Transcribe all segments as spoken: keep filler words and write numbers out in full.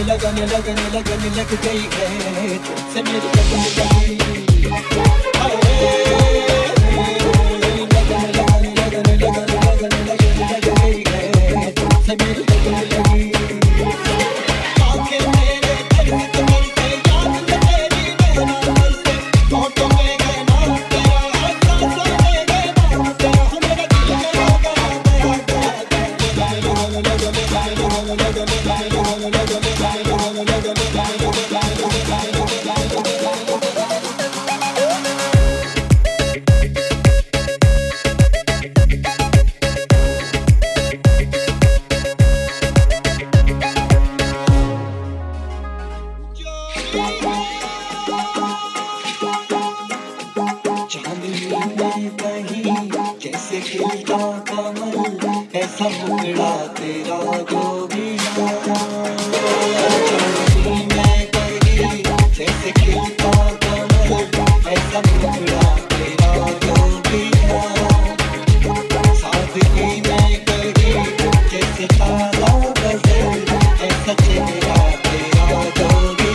लगन लगन लगन लग गई है तुमसे मेरी लगन लगी हाय लगन लगन लगन लगन लगन लगन लग गई है तुमसे मेरी लगन लगी आंखें मेरे दर्द करते याद तेरी नैना बरसे होठों में है नाम तेरा सांसों में है नाम तेरा मेरा दिल गया गया गया लगन लगन लगन लगन कैसे खिलता कमल ऐसा मुखड़ा तेरा जो भी मैं कहीं जैसे खिलता कमल ऐसा मुखड़ा तेरा जो भी सादगी में कहीं जैसे तारा गजल ऐसा चेहरा तेरा जो भी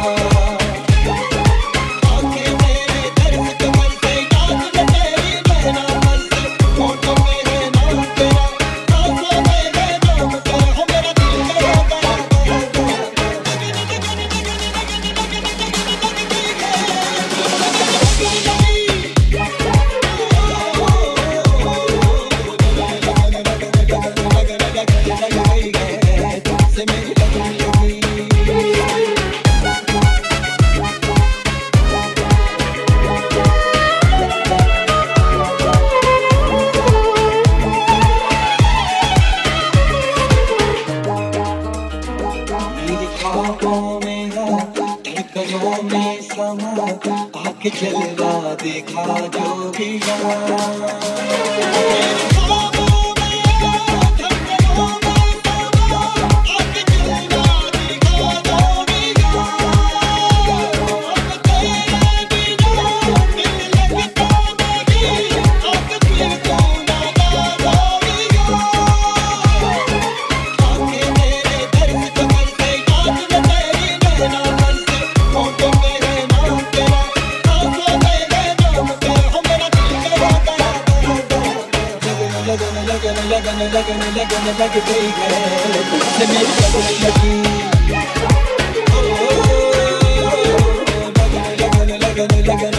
में समा आके जलवा देखा जो भी लगन लगन लगन लग गई है तुमसे मेरी लगन लगी लगन लगन लगन लगन